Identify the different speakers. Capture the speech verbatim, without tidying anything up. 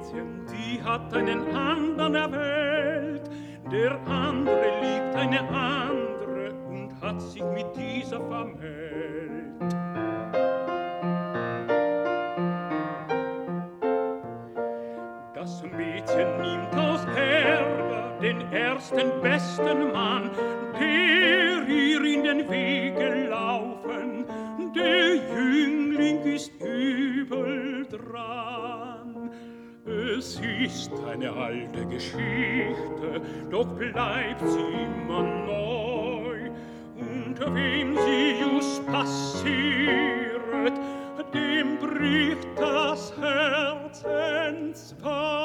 Speaker 1: Mädchen, die hat einen andern erwählt, der andere liebt eine andere und hat sich mit dieser vermählt. Das Mädchen nimmt aus Ärger den ersten besten Mann, der ihr in den Weg gelaufen, der Jüngling ist übel dran. Es ist eine alte Geschichte, doch bleibt sie immer neu. Unter wem sie just passiert, dem bricht das Herz entzwei.